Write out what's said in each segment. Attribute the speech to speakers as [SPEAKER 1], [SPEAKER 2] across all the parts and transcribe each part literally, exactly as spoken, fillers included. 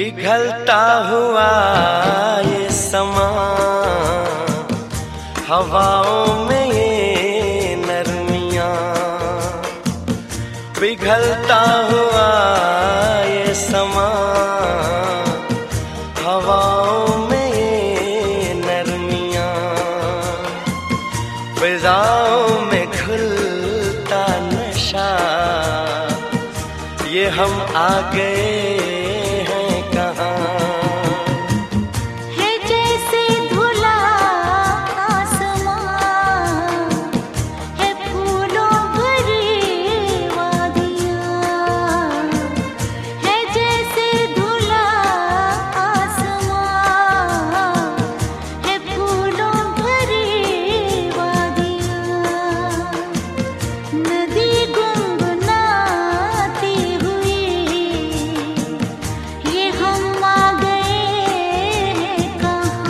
[SPEAKER 1] पिघलता हुआ ये समा, हवाओं में ये नरमियाँ। पिघलता हुआ ये समा, हवाओं में ये नरमियाँ। फिजाओं में खुलता नशा, ये हम आ गए हैं कहाँ।
[SPEAKER 2] है जैसे धुला आसमां, है फूलों भरी वादियाँ। है जैसे धुला आसमां, है फूलों भरी वादियाँ। नदी गुनगुनाती हुई, ये हम आ गए हैं कहाँ।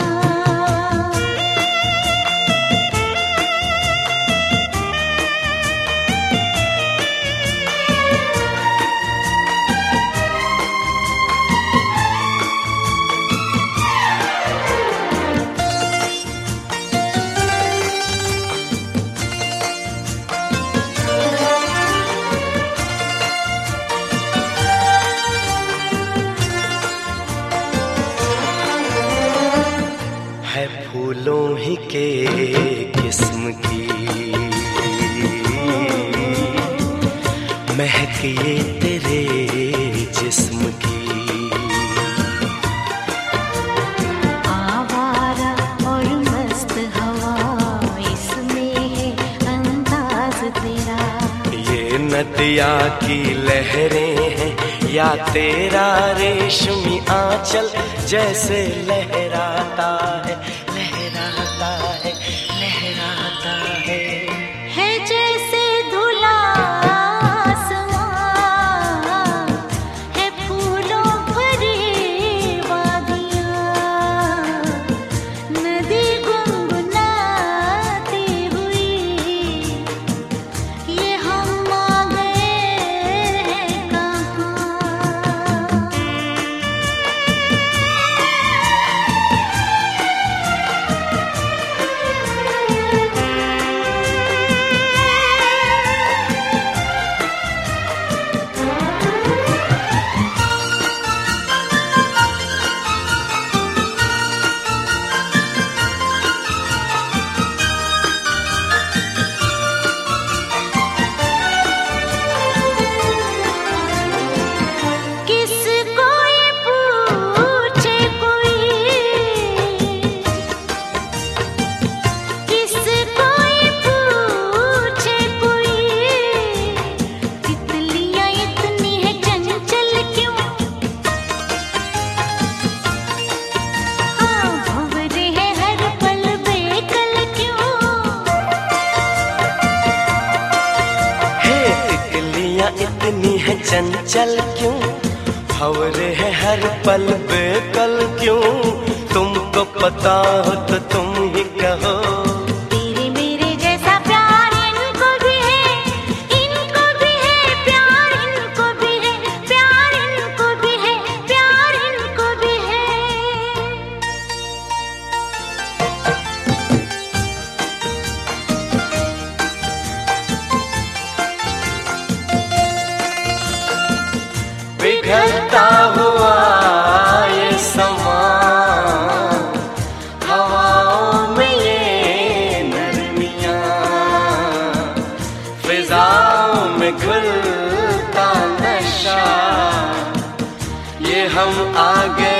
[SPEAKER 1] है फूलों ही के किस्म की महक ये तेरे जिस्म की।
[SPEAKER 2] आवारा और मस्त हवा, इसमें है अंदाज तेरा।
[SPEAKER 1] ये नदिया की लहरें हैं या तेरा रेशमी आंचल, जैसे लहराता है लहराता है लहराता है।
[SPEAKER 2] है जैसे धुला आसमां, है फूलों भरी वादियाँ। नदी गुनगुनाती हुई, ये हम आ गए हैं कहाँ। किसको ये पूछे कोई, किसको ये पूछे कोई, तितलियाँ इतनी है चंचल क्यों। हाँ भंवरे है हर पल बेकल क्यों।
[SPEAKER 1] हे तितलियाँ इतनी है चंचल क्यों, भंवरे है हर पल बेकल क्यों। तुमको पता हो तो तुम ही कहो।
[SPEAKER 2] तेरे मेरे जैसा प्यार इनको भी है, इनको भी है प्यार, इनको भी है प्यार, इनको भी है प्यार, इनको भी है।
[SPEAKER 1] पिघलता हुआ ये समा, हवाओं में ये नरमियाँ। फिजाओं में खुलता नशा, ये हम आ गए